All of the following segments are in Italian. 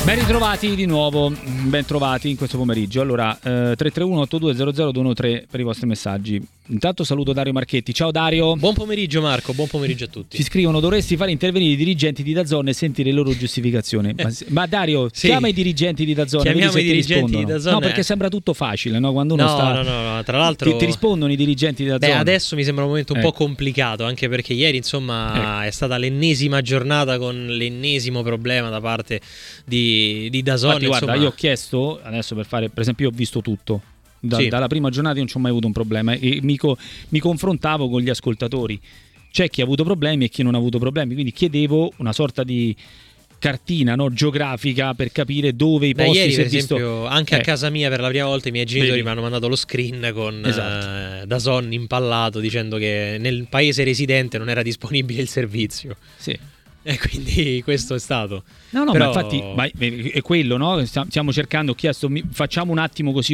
Ben ritrovati di nuovo, ben trovati in questo pomeriggio. Allora, 331-8200-213 per i vostri messaggi. Intanto saluto Dario Marchetti. Ciao Dario. Buon pomeriggio Marco, buon pomeriggio a tutti. Ci scrivono: dovresti fare intervenire i dirigenti di DAZN e sentire le loro giustificazioni. Ma Dario, sì, chiama i dirigenti di DAZN. Chiamiamo i dirigenti di DAZN. No, perché sembra tutto facile, no? Quando uno No, tra l'altro ti rispondono i dirigenti di DAZN. Beh, adesso mi sembra un momento un po' complicato, anche perché ieri, insomma, è stata l'ennesima giornata con l'ennesimo problema da parte di DAZN. Infatti, guarda, io ho chiesto, adesso per esempio, io ho visto tutto. Dalla prima giornata io non ci ho mai avuto un problema e mi confrontavo con gli ascoltatori. C'è chi ha avuto problemi e chi non ha avuto problemi, quindi chiedevo una sorta di cartina, no, geografica, per capire dove i posti. Ieri per esempio anche a casa mia per la prima volta i miei genitori mi hanno mandato lo screen con DAZN impallato dicendo che nel paese residente non era disponibile il servizio. Sì. E quindi questo è stato. No, però... ma infatti è quello, no? Stiamo cercando, ho chiesto, facciamo un attimo così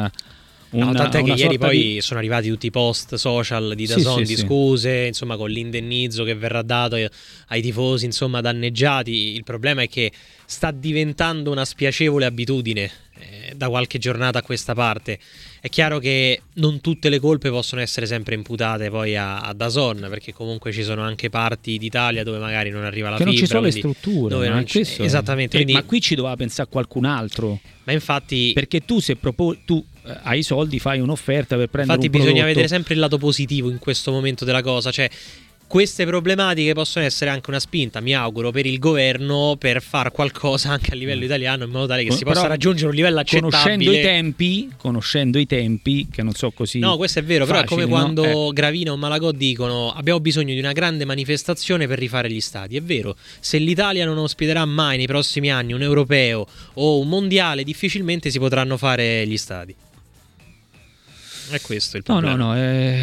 tant'è che ieri poi sono arrivati tutti i post social di DAZN di scuse, insomma, con l'indennizzo che verrà dato ai tifosi, insomma, danneggiati. Il problema è che sta diventando una spiacevole abitudine da qualche giornata a questa parte. È chiaro che non tutte le colpe possono essere sempre imputate poi a DAZN, perché comunque ci sono anche parti d'Italia dove magari non arriva la fibra. Che non ci sono le strutture. Dove non esattamente. Quindi... Ma qui ci doveva pensare qualcun altro. Ma infatti... Perché tu hai i soldi, fai un'offerta per prendere un prodotto. Infatti bisogna vedere sempre il lato positivo in questo momento della cosa, cioè... Queste problematiche possono essere anche una spinta, mi auguro, per il governo per far qualcosa anche a livello italiano in modo tale che si possa raggiungere un livello accettabile. Conoscendo i tempi, che non so così. No, questo è vero, facili, però è come quando Gravina o Malagò dicono abbiamo bisogno di una grande manifestazione per rifare gli stadi. È vero, se l'Italia non ospiterà mai nei prossimi anni un europeo o un mondiale, difficilmente si potranno fare gli stadi. È questo il problema.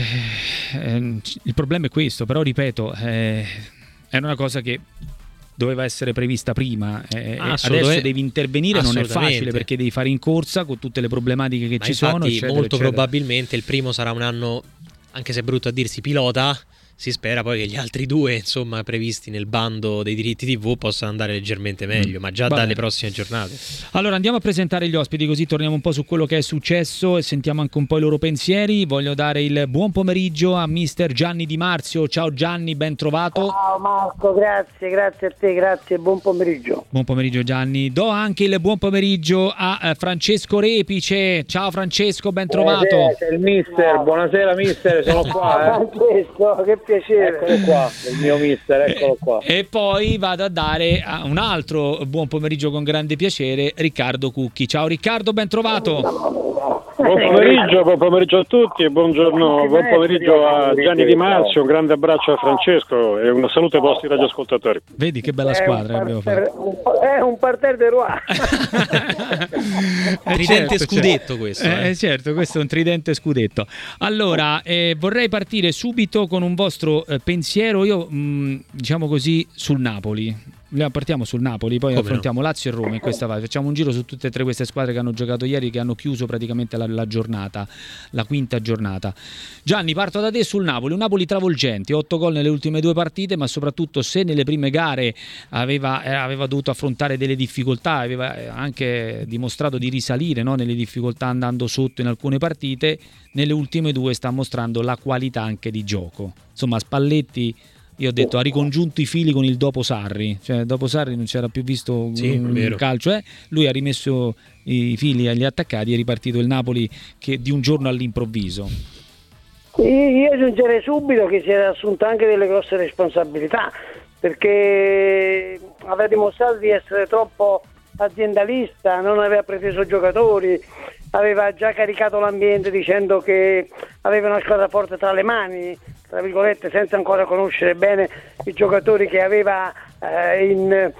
Il problema è questo, però ripeto, è una cosa che doveva essere prevista prima. Adesso devi intervenire, non è facile perché devi fare in corsa con tutte le problematiche che ci sono. Eccetera, molto probabilmente il primo sarà un anno, anche se è brutto a dirsi, pilota. Si spera poi che gli altri due, insomma, previsti nel bando dei diritti TV possano andare leggermente meglio, ma già dalle prossime giornate. Allora andiamo a presentare gli ospiti, così torniamo un po' su quello che è successo e sentiamo anche un po' i loro pensieri. Voglio dare il buon pomeriggio a mister Gianni Di Marzio. Ciao Gianni, ben trovato. Ciao Marco, grazie a te, grazie, buon pomeriggio. Buon pomeriggio Gianni. Do anche il buon pomeriggio a Francesco Repice. Ciao Francesco, ben trovato. Il mister, buonasera mister, sono qua. Francesco, che piacere. Eccolo qua, il mio mister, eccolo qua. E poi vado a dare un altro buon pomeriggio con grande piacere, Riccardo Cucchi. Ciao Riccardo, ben trovato. Buon pomeriggio a tutti e buon pomeriggio a Gianni Di Marzio, un grande abbraccio a Francesco e un saluto ai vostri radioascoltatori. Vedi che bella squadra che abbiamo fatto. È un parterre de roi. Tridente scudetto questo. Certo, questo è un tridente scudetto. Allora, vorrei partire subito con un vostro pensiero, io diciamo così, sul Napoli. Partiamo sul Napoli, poi affrontiamo Lazio e Roma in questa fase. Facciamo un giro su tutte e tre queste squadre che hanno giocato ieri, che hanno chiuso praticamente la giornata, la quinta giornata. Gianni, parto da te sul Napoli. Un Napoli travolgente, 8 gol nelle ultime 2 partite, ma soprattutto se nelle prime gare aveva dovuto affrontare delle difficoltà, aveva anche dimostrato di risalire, no, nelle difficoltà andando sotto in alcune partite, nelle ultime 2 sta mostrando la qualità anche di gioco. Insomma, Spalletti, io ho detto, ha ricongiunto i fili con il dopo Sarri, cioè dopo Sarri non c'era più visto un calcio, lui ha rimesso i fili agli attaccati e è ripartito il Napoli che di un giorno all'improvviso. Io aggiungerei subito che si era assunto anche delle grosse responsabilità, perché aveva dimostrato di essere troppo aziendalista, non aveva preteso giocatori, aveva già caricato l'ambiente dicendo che aveva una squadra forte tra le mani, tra virgolette, senza ancora conoscere bene i giocatori che aveva in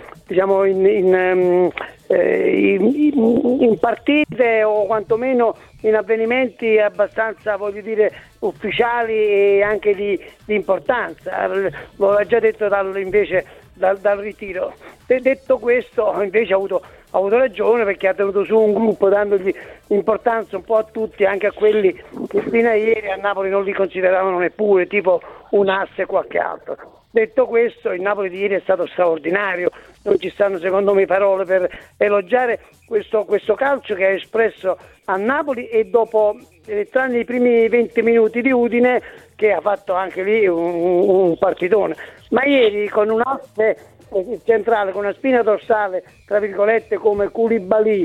partite o quantomeno in avvenimenti abbastanza, voglio dire, ufficiali e anche di importanza. Lo ha già detto invece dal ritiro. Detto questo, invece ha avuto ragione, perché ha tenuto su un gruppo dandogli importanza un po' a tutti, anche a quelli che fino a ieri a Napoli non li consideravano neppure, tipo un asse e qualche altro. Detto questo, il Napoli di ieri è stato straordinario, non ci stanno secondo me parole per elogiare questo calcio che ha espresso a Napoli, e dopo, tranne i primi 20 minuti di Udine, che ha fatto anche lì un partitone, ma ieri con un asse centrale, con una spina dorsale tra virgolette come Koulibaly,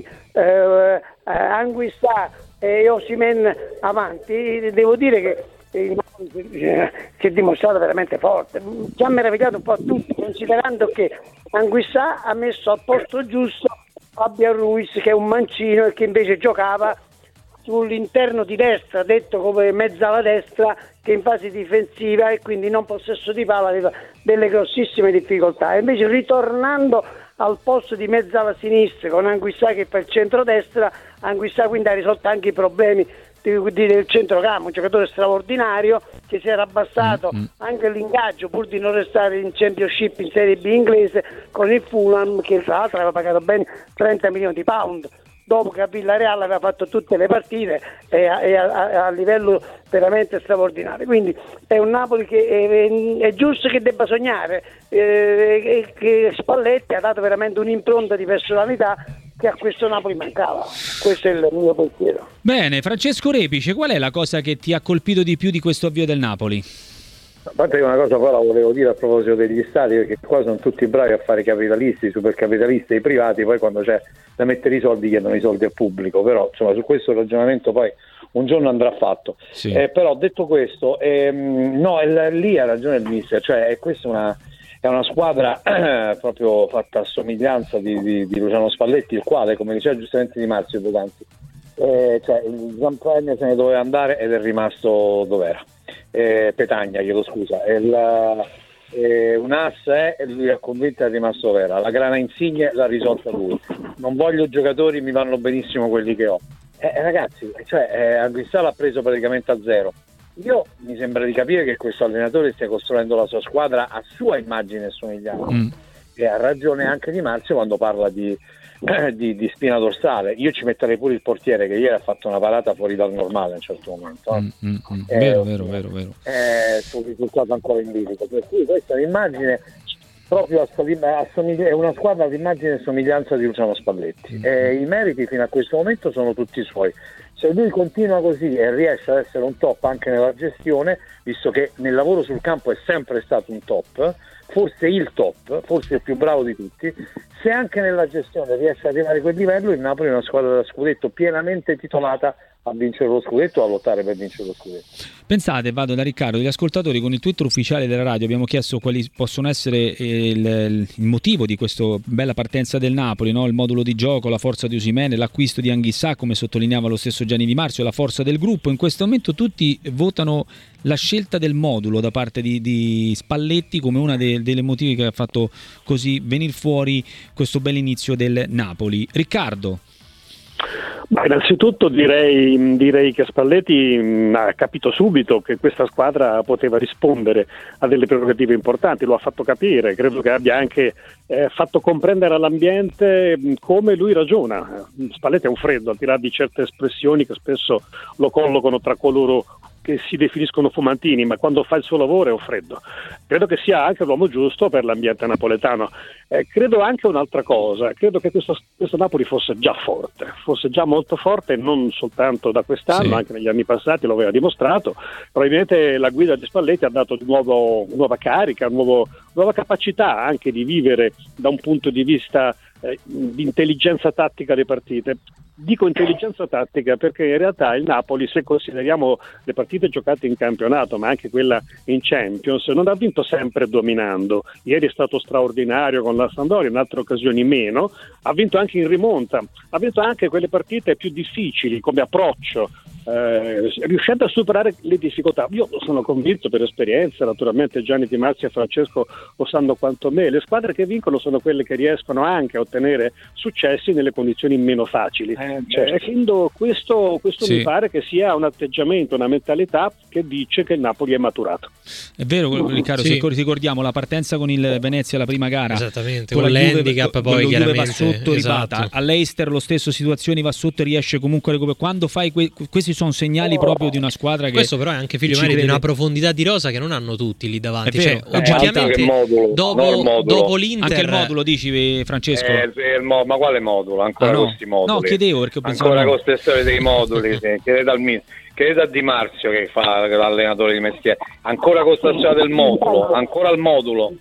Anguissa e Osimhen avanti, devo dire che il Napoli si è dimostrato veramente forte. Ci ha meravigliato un po' tutti, considerando che Anguissa ha messo al posto giusto Fabian Ruiz, che è un mancino e che invece giocava sull'interno di destra, detto come mezzala destra, che in fase difensiva e quindi non possesso di palla aveva delle grossissime difficoltà, e invece ritornando al posto di mezzala sinistra con Anguissa che fa il centrodestra, Anguissa quindi ha risolto anche i problemi del centrocampo, un giocatore straordinario che si era abbassato anche l'ingaggio pur di non restare in Championship, in Serie B inglese, con il Fulham, che tra l'altro aveva pagato ben 30 milioni di pound, dopo che a Villarreal aveva fatto tutte le partite e a livello veramente straordinario. Quindi è un Napoli che è giusto che debba sognare, che Spalletti ha dato veramente un'impronta di personalità che a questo Napoli mancava. Questo è il mio pensiero. Bene, Francesco Repice, qual è la cosa che ti ha colpito di più di questo avvio del Napoli? A parte che una cosa poi la volevo dire a proposito degli stati, perché qua sono tutti bravi a fare capitalisti, supercapitalisti e i privati, poi quando c'è da mettere i soldi chiedono i soldi al pubblico, però insomma su questo ragionamento poi un giorno andrà fatto. Sì. Però detto questo, no, lì ha ragione il mister, cioè questa è una squadra proprio fatta a somiglianza di Luciano Spalletti, il quale, come diceva giustamente Di Marzio poc'anzi, cioè il Zampagna se ne doveva andare ed è rimasto dov'era. Petagna, chiedo scusa, un ass e lui è convinto è rimasto vera. La grana Insigne l'ha risolta lui. Non voglio giocatori, mi vanno benissimo quelli che ho. Ragazzi, cioè Anguissa l'ha preso praticamente a zero. Io mi sembra di capire che questo allenatore stia costruendo la sua squadra a sua immagine e somiglianza. E ha ragione anche Di Marzio quando parla di spina dorsale. Io ci metterei pure il portiere, che ieri ha fatto una parata fuori dal normale a un certo momento. Vero. Sul risultato ancora in bilico, per cui questa è l'immagine proprio è una squadra di immagine e somiglianza di Luciano Spalletti, e i meriti fino a questo momento sono tutti suoi. Se lui continua così e riesce ad essere un top anche nella gestione, visto che nel lavoro sul campo è sempre stato un top, forse il top, forse il più bravo di tutti, se anche nella gestione riesce ad arrivare a quel livello, il Napoli è una squadra da scudetto pienamente titolata a vincere lo scudetto, a lottare per vincere lo scudetto. Pensate, vado da Riccardo, gli ascoltatori con il Twitter ufficiale della radio abbiamo chiesto quali possono essere il motivo di questa bella partenza del Napoli, no? Il modulo di gioco, la forza di Osimhen, l'acquisto di Anguissa, come sottolineava lo stesso Gianni Di Marzio, la forza del gruppo. In questo momento tutti votano la scelta del modulo da parte di Spalletti come una delle motivi che ha fatto così venire fuori questo bel inizio del Napoli. Riccardo? Ma innanzitutto direi che Spalletti ha capito subito che questa squadra poteva rispondere a delle prerogative importanti, lo ha fatto capire, credo che abbia anche fatto comprendere all'ambiente come lui ragiona. Spalletti è un freddo, al di là di certe espressioni che spesso lo collocano tra coloro che si definiscono fumantini, ma quando fa il suo lavoro è un freddo. Credo che sia anche l'uomo giusto per l'ambiente napoletano. Credo anche un'altra cosa, credo che questo Napoli fosse già forte, fosse già molto forte, non soltanto da quest'anno, sì, anche negli anni passati lo aveva dimostrato. Probabilmente la guida di Spalletti ha dato di nuovo nuova carica, nuova capacità anche di vivere da un punto di vista di intelligenza tattica le partite. Dico intelligenza tattica perché in realtà il Napoli, se consideriamo le partite giocate in campionato ma anche quella in Champions, non ha vinto sempre dominando. Ieri è stato straordinario con la Sampdoria, in altre occasioni meno. Ha vinto anche in rimonta, ha vinto anche quelle partite più difficili come approccio, riuscendo a superare le difficoltà. Io sono convinto per esperienza, naturalmente Gianni Di Marzio e Francesco lo sanno quanto me, le squadre che vincono sono quelle che riescono anche a ottenere successi nelle condizioni meno facili. Quindi questo sì, mi pare che sia un atteggiamento, una mentalità che dice che il Napoli è maturato. È vero, Riccardo, sì, se ricordiamo la partenza con il Venezia la prima gara, esattamente, con l'handicap poi chiaramente va sotto, esatto, ripata. All'Eister lo stesso, situazioni va sotto e riesce comunque a recuperare. Quando fai questi sono segnali proprio di una squadra che questo però è anche figlio magari di una profondità di rosa che non hanno tutti lì davanti, vero, cioè oggettivamente dopo l'Inter anche il modulo dici, Francesco? Ma quale modulo? Ancora questi moduli? No, chiedevo perché ho pensato ancora con queste storie dei moduli, chiedete a Di Marzio che fa l'allenatore di mestiere, ancora con questa storia del modulo, ancora il modulo.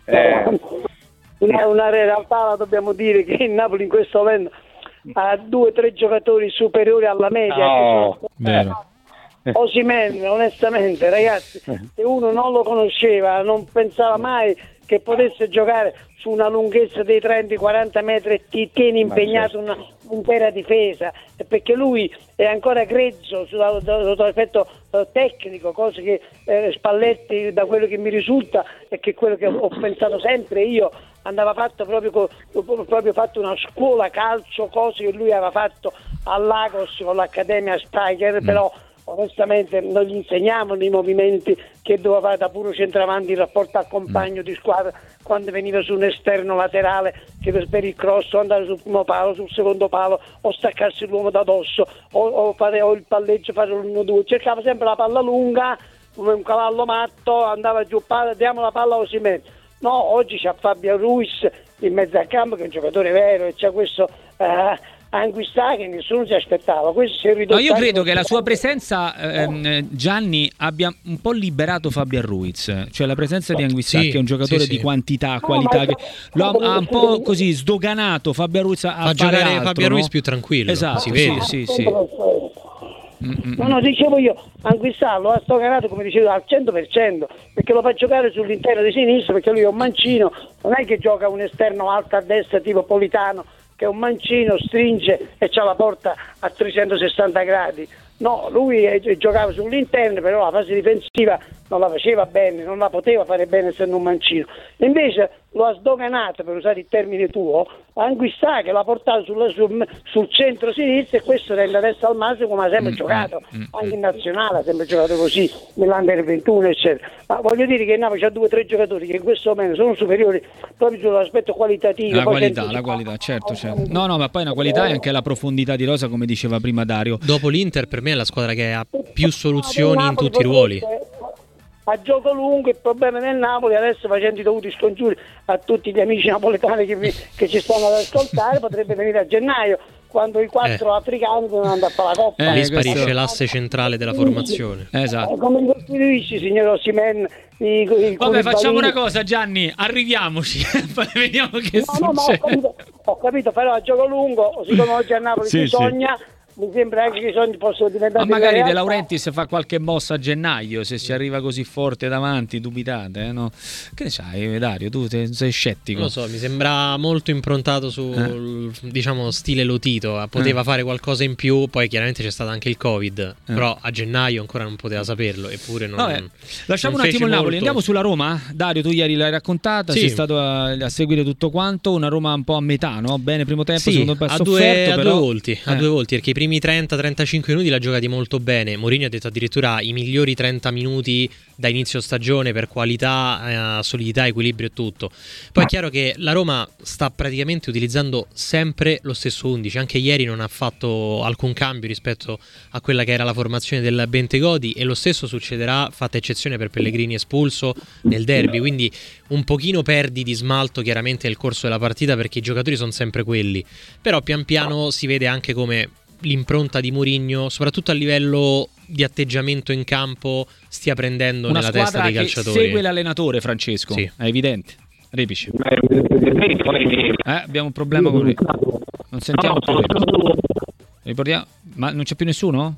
Una realtà la dobbiamo dire che il Napoli in questo momento ha 2 o 3 giocatori superiori alla media. Vero. Osimhen, onestamente ragazzi, se uno non lo conosceva, non pensava mai che potesse giocare su una lunghezza dei 30-40 metri e ti tiene impegnato un'intera difesa, perché lui è ancora grezzo sotto l'effetto tecnico, cose che Spalletti, da quello che mi risulta e che quello che ho pensato sempre io, andava fatto proprio fatto una scuola calcio, cose che lui aveva fatto a Lagos con l'Accademia Steiger, però onestamente non gli insegniamo i movimenti che doveva fare da puro centravanti in rapporto al compagno di squadra quando veniva su un esterno laterale che per il cross o andare sul primo palo, sul secondo palo o staccarsi l'uomo da dosso o il palleggio, fare l'1-2, cercava sempre la palla lunga come un cavallo matto, andava giù, diamo la palla a Osimhen. No, oggi c'è Fabio Ruiz in mezzo al campo che è un giocatore vero e c'è questo Anguissa che nessuno si aspettava. Questo si è ridotto. No, io credo che la sua presenza, Gianni, abbia un po' liberato Fabio Ruiz, cioè la presenza di Anguissa, che è un giocatore di quantità, qualità, che lo ha un po' così sdoganato Fabio Ruiz a fare giocare altro, Fabio Ruiz più tranquillo, esatto, si vede. Sì. No, dicevo io, Anguissa lo ha stoccato come dicevo al 100%, perché lo fa giocare sull'interno di sinistra, perché lui è un mancino, non è che gioca un esterno alto a destra tipo Politano, che è un mancino, stringe e c'ha la porta a 360 gradi. No, lui giocava sull'interno, però la fase difensiva non la faceva bene, non la poteva fare bene essendo un mancino. Invece lo ha sdoganato, per usare il termine tuo, Anguissa che l'ha portato sul centro-sinistra, e questo rende adesso al massimo come ha sempre giocato, anche in nazionale ha sempre giocato così, nell'Under 21 eccetera. Ma voglio dire che il Napoli c'ha 2 o 3 giocatori che in questo momento sono superiori proprio sull'aspetto qualitativo. La qualità, certo. No, ma poi una qualità è anche la profondità di rosa, come diceva prima Dario. Dopo l'Inter per me è la squadra che ha più soluzioni in tutti i ruoli. A gioco lungo il problema del Napoli, adesso facendo i dovuti scongiuri a tutti gli amici napoletani che ci stanno ad ascoltare, potrebbe venire a gennaio quando i 4 africani devono andare a fare la coppa. Lì sparisce l'asse centrale della formazione. Esatto. Come mi costruisci, signor Osimhen? Vabbè, facciamo una cosa, Gianni, arriviamoci, poi vediamo che succede. Ho capito, però a gioco lungo, siccome oggi a Napoli bisogna... Mi sembra anche che i sogni possono diventare. Ma magari De Laurentiis fa qualche mossa a gennaio, se si arriva così forte davanti, dubitate, no? Che ne sai, Dario? Tu sei scettico? Non lo so, mi sembra molto improntato sul diciamo stile Lotito. Poteva fare qualcosa in più, poi chiaramente c'è stato anche il Covid, però a gennaio ancora non poteva saperlo, eppure non. Lasciamo non un attimo il Napoli, molto. andiamo sulla Roma. Dario, tu ieri l'hai raccontata, sei stato a seguire tutto quanto, una Roma un po' a metà, no? Bene primo tempo, secondo tempo sofferto, a due volti, perché i primi 30-35 minuti l'ha giocati molto bene. Mourinho ha detto addirittura i migliori 30 minuti da inizio stagione per qualità, solidità, equilibrio e tutto. Poi è chiaro che la Roma sta praticamente utilizzando sempre lo stesso 11, anche ieri non ha fatto alcun cambio rispetto a quella che era la formazione del Bentegodi, e lo stesso succederà, fatta eccezione per Pellegrini espulso nel derby, quindi un pochino perdi di smalto chiaramente nel corso della partita, perché i giocatori sono sempre quelli, però pian piano si vede anche come l'impronta di Mourinho, soprattutto a livello di atteggiamento in campo, stia prendendo una nella testa dei calciatori. Che segue l'allenatore, Francesco, sì. È evidente. Repici. Abbiamo un problema con non sentiamo più. Riportiamo, ma non c'è più nessuno?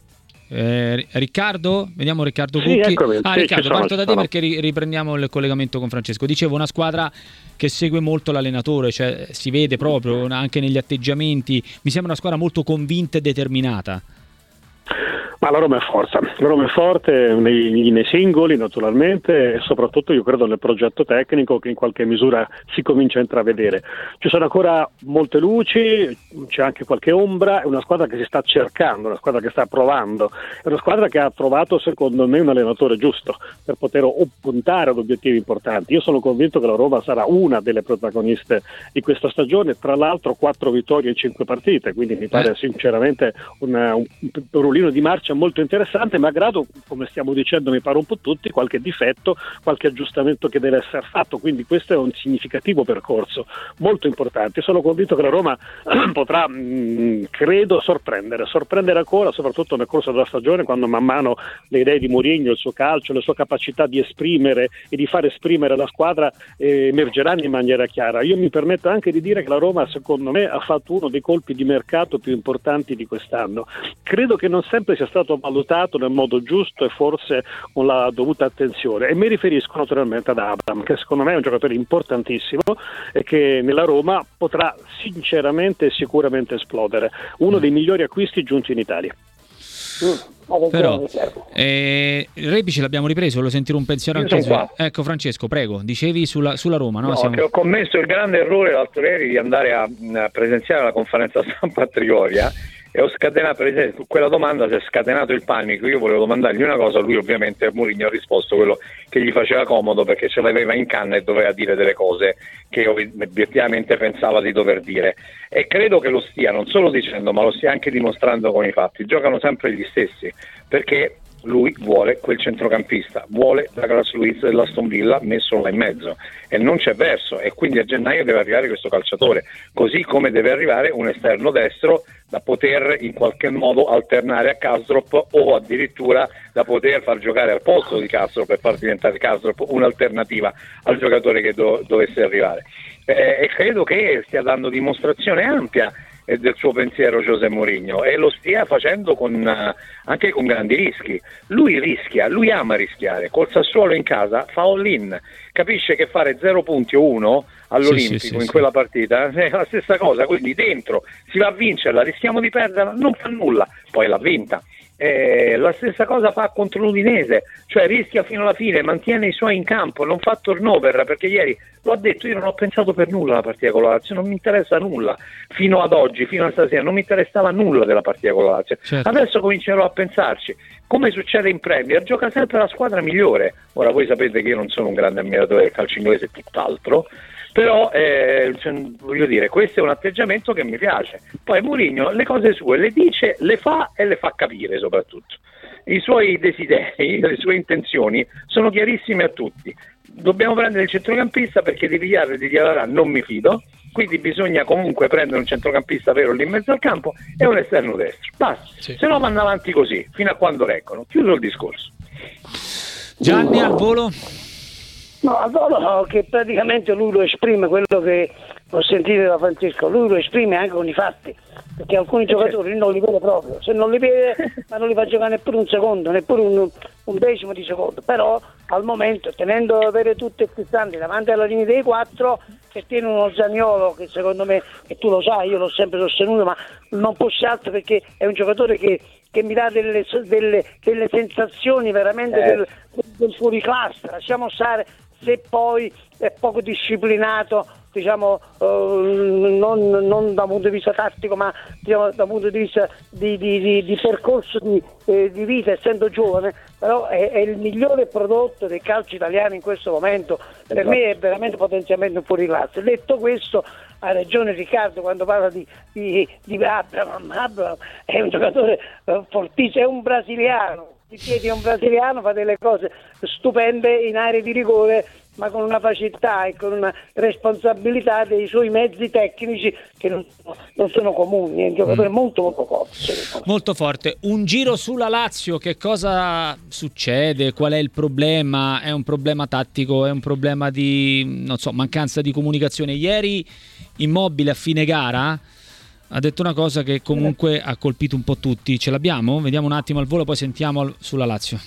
Riccardo? Vediamo Riccardo Cucchi. Riccardo, parto da te perché riprendiamo il collegamento con Francesco. Dicevo, una squadra che segue molto l'allenatore, cioè si vede proprio anche negli atteggiamenti. Mi sembra una squadra molto convinta e determinata. Ma la Roma è forte nei singoli naturalmente, e soprattutto io credo nel progetto tecnico che in qualche misura si comincia a intravedere. Ci sono ancora molte luci, c'è anche qualche ombra, è una squadra che si sta cercando, una squadra che sta provando, è una squadra che ha trovato secondo me un allenatore giusto per poter puntare ad obiettivi importanti. Io sono convinto che la Roma sarà una delle protagoniste di questa stagione, tra l'altro 4 vittorie in 5 partite, quindi mi pare sinceramente un ruolino di marcia molto interessante, malgrado, come stiamo dicendo, mi pare un po' tutti, qualche difetto, qualche aggiustamento che deve essere fatto, quindi questo è un significativo percorso molto importante. Sono convinto che la Roma potrà, credo, sorprendere ancora, soprattutto nel corso della stagione, quando man mano le idee di Mourinho, il suo calcio, le sue capacità di esprimere e di far esprimere la squadra emergeranno in maniera chiara. Io mi permetto anche di dire che la Roma, secondo me, ha fatto uno dei colpi di mercato più importanti di quest'anno. Credo che non sempre sia stato valutato nel modo giusto e forse con la dovuta attenzione, e mi riferisco naturalmente ad Abraham, che secondo me è un giocatore importantissimo e che nella Roma potrà sinceramente e sicuramente esplodere, uno dei migliori acquisti giunti in Italia. Però Rebic l'abbiamo ripreso, volevo sentire un pensiero anche su. Ecco, Francesco, prego, dicevi sulla Roma, no? Che ho commesso il grande errore l'altro ieri di andare a presenziare la conferenza stampa a Trigoria, e ho scatenato, per esempio, su quella domanda si è scatenato il panico. Io volevo domandargli una cosa, lui ovviamente, Mourinho, ha risposto quello che gli faceva comodo, perché ce l'aveva in canna e doveva dire delle cose che obiettivamente pensava di dover dire, e credo che lo stia non solo dicendo, ma lo stia anche dimostrando con i fatti. Giocano sempre gli stessi, perché lui vuole quel centrocampista, vuole Douglas Luiz dell'Aston Villa messo là in mezzo, e non c'è verso, e quindi a gennaio deve arrivare questo calciatore, così come deve arrivare un esterno destro da poter in qualche modo alternare a Karsdorp, o addirittura da poter far giocare al posto di Karsdorp e far diventare Karsdorp un'alternativa al giocatore che dovesse arrivare, e credo che stia dando dimostrazione ampia del suo pensiero José Mourinho, e lo stia facendo anche con grandi rischi. Lui rischia, lui ama rischiare. Col Sassuolo in casa fa all-in, capisce che fare 0 punti o 1 all'Olimpico in quella partita è la stessa cosa, quindi dentro si va a vincerla, rischiamo di perderla, non fa nulla, poi l'ha vinta. La stessa cosa fa contro l'Udinese, cioè rischia fino alla fine, mantiene i suoi in campo, non fa turnover, perché ieri l'ho detto, io non ho pensato per nulla alla partita con la Lazio, non mi interessa nulla, fino ad oggi, fino a stasera non mi interessava nulla della partita con la Lazio, certo. Adesso comincerò a pensarci, come succede in Premier, gioca sempre la squadra migliore. Ora voi sapete che io non sono un grande ammiratore del calcio inglese e tutt'altro, però voglio dire, questo è un atteggiamento che mi piace. Poi Mourinho le cose sue le dice, le fa e le fa capire, soprattutto i suoi desideri, le sue intenzioni sono chiarissime a tutti. Dobbiamo prendere il centrocampista, perché di Villar e di Diarra non mi fido, quindi bisogna comunque prendere un centrocampista vero lì in mezzo al campo e un esterno destro, basta, sì. Se no vanno avanti così fino a quando reggono. Chiuso il discorso. Gianni, al volo? No, adoro che praticamente lui lo esprime, quello che ho sentito da Francesco, lui lo esprime anche con i fatti, perché alcuni giocatori non li vede proprio, se non li vede ma non li fa giocare neppure un secondo, neppure un decimo di secondo, però al momento, tenendo avere tutti i pizzanti davanti alla linea dei 4, che tiene uno Zaniolo che secondo me, e tu lo sai, io l'ho sempre sostenuto, ma non fosse altro, perché è un giocatore che mi dà delle sensazioni veramente del fuoriclasse. Lasciamo stare se poi è poco disciplinato, diciamo, non da un punto di vista tattico, ma diciamo da un punto di vista di percorso di vita, essendo giovane, però è il migliore prodotto del calcio italiano in questo momento. Per me è veramente potenzialmente un fuoriclasse. Detto questo, ha ragione Riccardo quando parla di Abraham. Abraham è un giocatore fortissimo, è un brasiliano, di piedi è un brasiliano, fa delle cose stupende in area di rigore, ma con una facilità e con una responsabilità dei suoi mezzi tecnici che non sono comuni. È un giocatore molto molto forte. Molto forte. Un giro sulla Lazio, che cosa succede? Qual è il problema? È un problema tattico? È un problema di, non so, mancanza di comunicazione? Ieri Immobile a fine gara ha detto una cosa che comunque ha colpito un po' tutti. Ce l'abbiamo? Vediamo un attimo al volo, poi sentiamo sulla Lazio.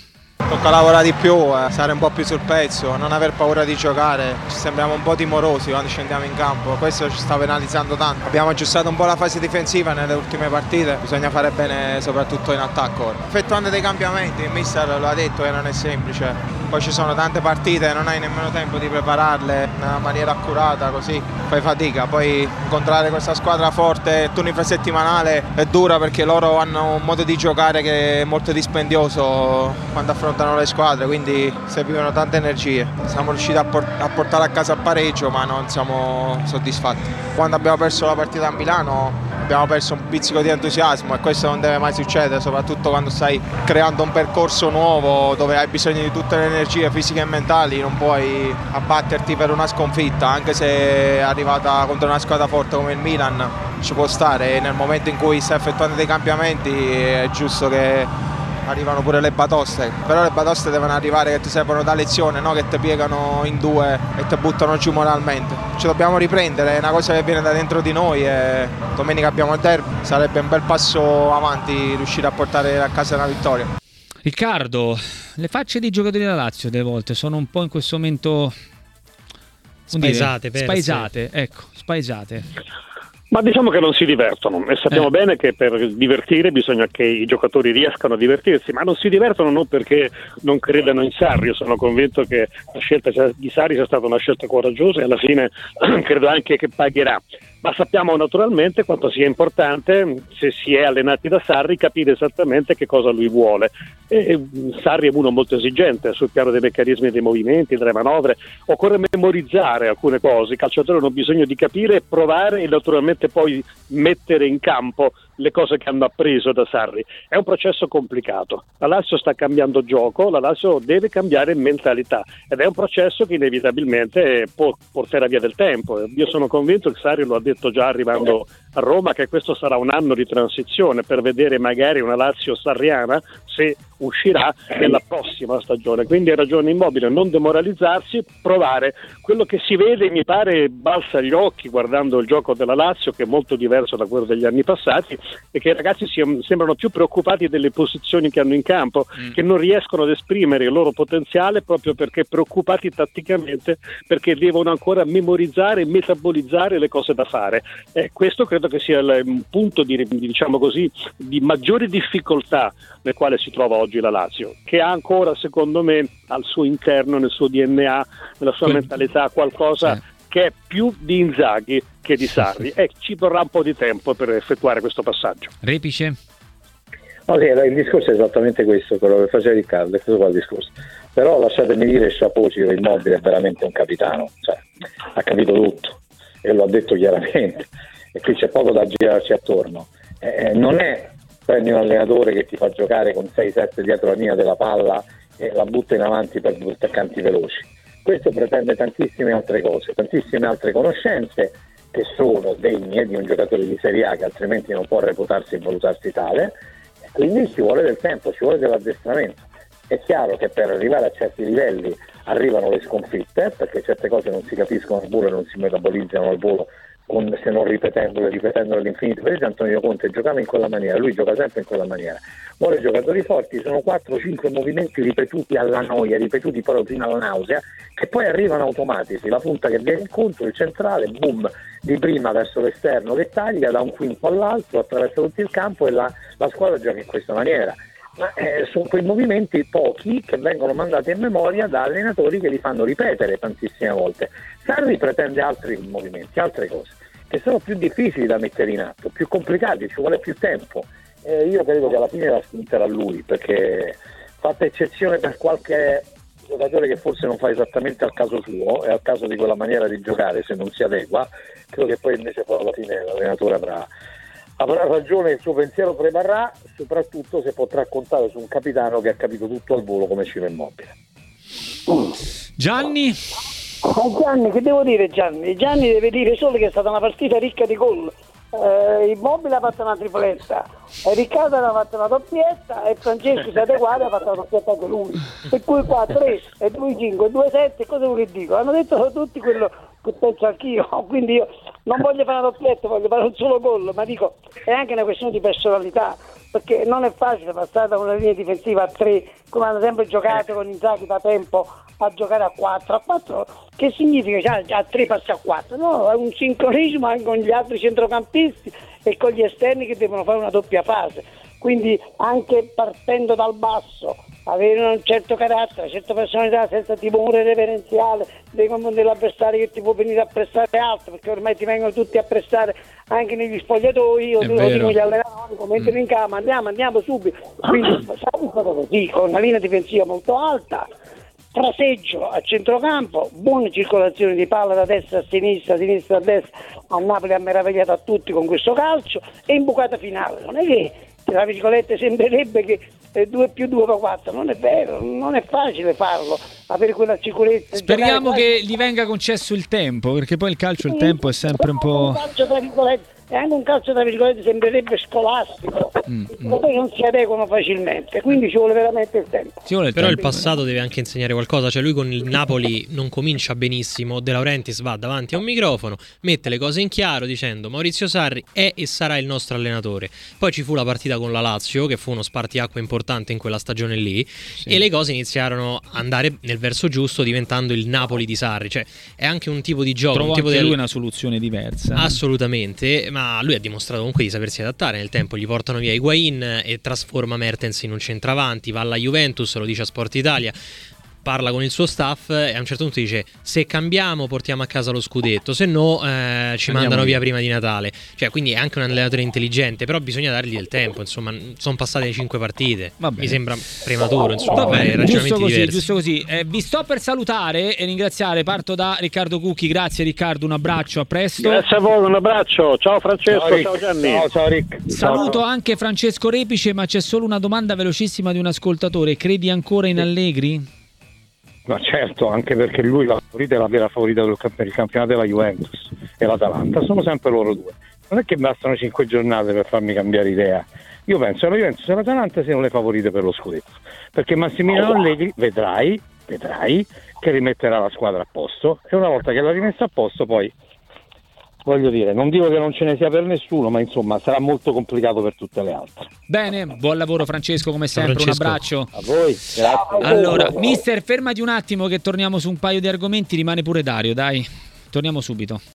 Tocca lavorare di più, stare un po' più sul pezzo, non aver paura di giocare. Ci sembriamo un po' timorosi quando scendiamo in campo, questo ci sta penalizzando tanto. Abbiamo aggiustato un po' la fase difensiva nelle ultime partite, bisogna fare bene soprattutto in attacco. Effettuando dei cambiamenti, il mister lo ha detto che non è semplice, poi ci sono tante partite, non hai nemmeno tempo di prepararle in una maniera accurata, così fai fatica. Poi incontrare questa squadra forte il turno infrasettimanale è dura perché loro hanno un modo di giocare che è molto dispendioso quando affrontano le squadre, quindi servivano tante energie. Siamo riusciti a portare a casa il pareggio, ma non siamo soddisfatti. Quando abbiamo perso la partita a Milano abbiamo perso un pizzico di entusiasmo e questo non deve mai succedere, soprattutto quando stai creando un percorso nuovo dove hai bisogno di tutte le energie fisiche e mentali. Non puoi abbatterti per una sconfitta, anche se è arrivata contro una squadra forte come il Milan, ci può stare. E nel momento in cui stai effettuando dei cambiamenti è giusto che arrivano pure le batoste, però le batoste devono arrivare che ti servono da lezione, no? Che ti piegano in due e ti buttano giù moralmente. Ci dobbiamo riprendere, è una cosa che viene da dentro di noi e domenica abbiamo il derby, sarebbe un bel passo avanti riuscire a portare a casa una vittoria. Riccardo, le facce dei giocatori della Lazio delle volte sono un po' in questo momento spaesate, spaesate. Ma diciamo che non si divertono e sappiamo bene che per divertire bisogna che i giocatori riescano a divertirsi, ma non si divertono non perché non credano in Sarri. Io sono convinto che la scelta di Sarri sia stata una scelta coraggiosa e alla fine credo anche che pagherà. Ma sappiamo naturalmente quanto sia importante, se si è allenati da Sarri, capire esattamente che cosa lui vuole. E Sarri è uno molto esigente sul piano dei meccanismi dei movimenti, delle manovre. Occorre memorizzare alcune cose, i calciatori hanno bisogno di capire, provare e naturalmente poi mettere in campo le cose che hanno appreso da Sarri. È un processo complicato. La Lazio sta cambiando gioco, la Lazio deve cambiare mentalità ed è un processo che inevitabilmente porterà via del tempo. Io sono convinto che Sarri lo ha detto già arrivando a Roma, che questo sarà un anno di transizione per vedere magari una Lazio sarriana se uscirà nella prossima stagione. Quindi ha ragione Immobile, non demoralizzarsi, provare. Quello che si vede, mi pare, balza agli occhi guardando il gioco della Lazio, che è molto diverso da quello degli anni passati, e che i ragazzi sembrano più preoccupati delle posizioni che hanno in campo, che non riescono ad esprimere il loro potenziale proprio perché preoccupati tatticamente, perché devono ancora memorizzare e metabolizzare le cose da fare. Questo credo che sia un punto diciamo così, di maggiore difficoltà nel quale si trova oggi la Lazio, che ha ancora, secondo me, al suo interno, nel suo DNA, nella sua mentalità, qualcosa che è più di Inzaghi che di Sarri, e ci vorrà un po' di tempo per effettuare questo passaggio. Repice? No, sì, il discorso è esattamente questo, quello che faceva Riccardo, è questo qua il discorso. Però lasciatemi dire, chapeau, Immobile è veramente un capitano, cioè, ha capito tutto e lo ha detto chiaramente, e qui c'è poco da girarci attorno. Non è prendi un allenatore che ti fa giocare con 6-7 dietro la linea della palla e la butta in avanti per due attaccanti veloci. Questo pretende tantissime altre cose, tantissime altre conoscenze che sono degne di un giocatore di Serie A, che altrimenti non può reputarsi e valutarsi tale. Quindi ci vuole del tempo, ci vuole dell'addestramento. È chiaro che per arrivare a certi livelli arrivano le sconfitte, perché certe cose non si capiscono al volo e non si metabolizzano al volo, se non ripetendole all'infinito. Vedete, Antonio Conte giocava in quella maniera, lui gioca sempre in quella maniera. Vuole giocatori forti, sono 4-5 movimenti ripetuti alla noia, ripetuti proprio fino alla nausea, che poi arrivano automatici, la punta che viene incontro, il centrale, boom, di prima verso l'esterno che taglia da un quinto all'altro, attraverso tutto il campo, e la squadra gioca in questa maniera. Ma sono quei movimenti pochi che vengono mandati in memoria da allenatori che li fanno ripetere tantissime volte. Sarri pretende altri movimenti, altre cose che sono più difficili da mettere in atto, più complicati, ci vuole più tempo. Io credo che alla fine la spunterà lui, perché, fatta eccezione per qualche giocatore che forse non fa esattamente al caso suo e al caso di quella maniera di giocare, se non si adegua, credo che poi invece poi alla fine l'allenatore avrà ragione, il suo pensiero prevarrà, soprattutto se potrà contare su un capitano che ha capito tutto al volo come Ciro Immobile. Gianni, che devo dire? Gianni deve dire solo che è stata una partita ricca di gol. Immobile ha fatto una tripletta, Riccardo ha fatto una doppietta e Francesco si è adeguato, ha fatto una doppietta anche lui, per cui qua 3 e 2 5 e 2 7, cosa vuol che dico? Hanno detto tutti quello che penso anch'io, quindi io non voglio fare una doppietta, voglio fare un solo gol, ma dico è anche una questione di personalità, perché non è facile passare da una linea difensiva a 3, come hanno sempre giocato con Inzaghi da tempo, a giocare a 4. A 4 che significa? A 3 passi a 4, no? È un sincronismo anche con gli altri centrocampisti e con gli esterni che devono fare una doppia fase, quindi anche partendo dal basso, avere un certo carattere, una certa personalità, senza timore reverenziale nei confronti dell'avversario che ti può venire a prestare altro, perché ormai ti vengono tutti a prestare anche negli spogliatoi, o dico gli allenatori, come entrano in campo, andiamo subito, quindi sai così, con una linea difensiva molto alta, traseggio a centrocampo, buona circolazione di palla da destra a sinistra a destra. A Napoli ha meravigliato a tutti con questo calcio, e imbucata finale. Non è che, tra virgolette, sembrerebbe che 2 più 2 fa 4, non è vero, non è facile farlo, avere quella sicurezza. Speriamo che gli venga concesso il tempo, perché poi il calcio, il tempo è sempre un po'... È anche un calcio, tra virgolette, sembrerebbe scolastico, poi non si adeguano facilmente, quindi ci vuole veramente il tempo. Però il passato deve anche insegnare qualcosa, cioè lui con il Napoli non comincia benissimo. De Laurentiis va davanti a un microfono, mette le cose in chiaro dicendo: Maurizio Sarri è e sarà il nostro allenatore. Poi ci fu la partita con la Lazio, che fu uno spartiacque importante in quella stagione lì, e le cose iniziarono a andare nel verso giusto, diventando il Napoli di Sarri. Cioè è anche un tipo di gioco, trovo un tipo anche lui una soluzione diversa. Assolutamente, ma lui ha dimostrato comunque di sapersi adattare nel tempo. Gli portano via Higuain e trasforma Mertens in un centravanti, va alla Juventus, lo dice a Sport Italia, parla con il suo staff e a un certo punto dice: se cambiamo portiamo a casa lo scudetto, se no ci mandano via prima di Natale. Cioè, quindi è anche un allenatore intelligente, però bisogna dargli del tempo, insomma. Sono passate 5 partite, mi sembra prematuro, insomma, fare ragionamenti diversi. Giusto così. Vi sto per salutare e ringraziare, parto da Riccardo Cucchi. Grazie Riccardo, un abbraccio, a presto. Grazie a voi, un abbraccio, ciao Francesco, ciao Gianni. Ciao Rick. Saluto anche Francesco Repice, ma c'è solo una domanda velocissima di un ascoltatore: credi ancora in Allegri? Ma certo, anche perché lui la favorita è la vera favorita per il campionato della Juventus e l'Atalanta, sono sempre loro due. Non è che bastano 5 giornate per farmi cambiare idea. Io penso che la Juventus e l'Atalanta siano le favorite per lo scudetto, perché Massimiliano Allegri vedrai che rimetterà la squadra a posto, e una volta che l'ha rimessa a posto poi, voglio dire, non dico che non ce ne sia per nessuno, ma insomma sarà molto complicato per tutte le altre. Bene, buon lavoro Francesco, come sempre. Francesco, un abbraccio a voi, grazie. Allora, mister, fermati un attimo che torniamo su un paio di argomenti, rimane pure Dario, dai, torniamo subito.